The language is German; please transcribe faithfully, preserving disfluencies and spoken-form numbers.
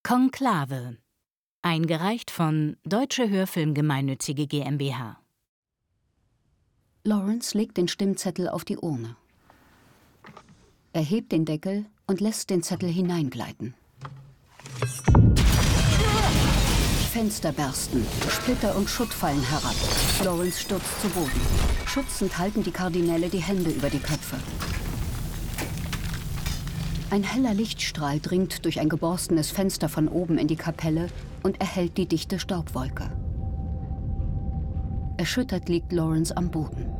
Konklave. Eingereicht von Deutsche Hörfilm-Gemeinnützige GmbH. Lawrence legt den Stimmzettel auf die Urne. Er hebt den Deckel und lässt den Zettel hineingleiten. Fenster bersten, Splitter und Schutt fallen herab. Lawrence stürzt zu Boden. Schützend halten die Kardinäle die Hände über die Köpfe. Ein heller Lichtstrahl dringt durch ein geborstenes Fenster von oben in die Kapelle und erhellt die dichte Staubwolke. Erschüttert liegt Lawrence am Boden.